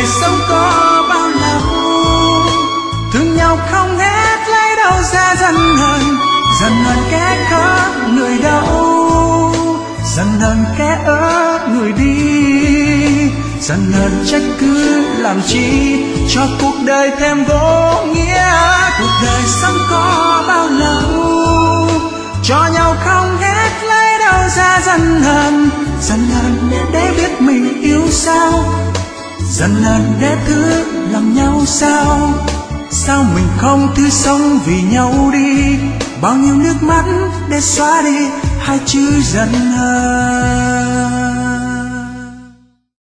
sống có bao lâu, thương nhau không hết lấy đâu ra dần hờn kẻ khóc người đau, dần hờn kẻ ớt người đi, dần hờn trách cứ làm chi cho cuộc đời thêm vô nghĩa. Cuộc đời sống có bao lâu, cho nhau không hết lấy đâu ra dần hờn để biết mình yêu sao, dần hờn để thứ lòng nhau sao. Sao mình không thứ sống vì nhau đi, bao nhiêu nước mắt để xóa đi hai chữ dần hờn.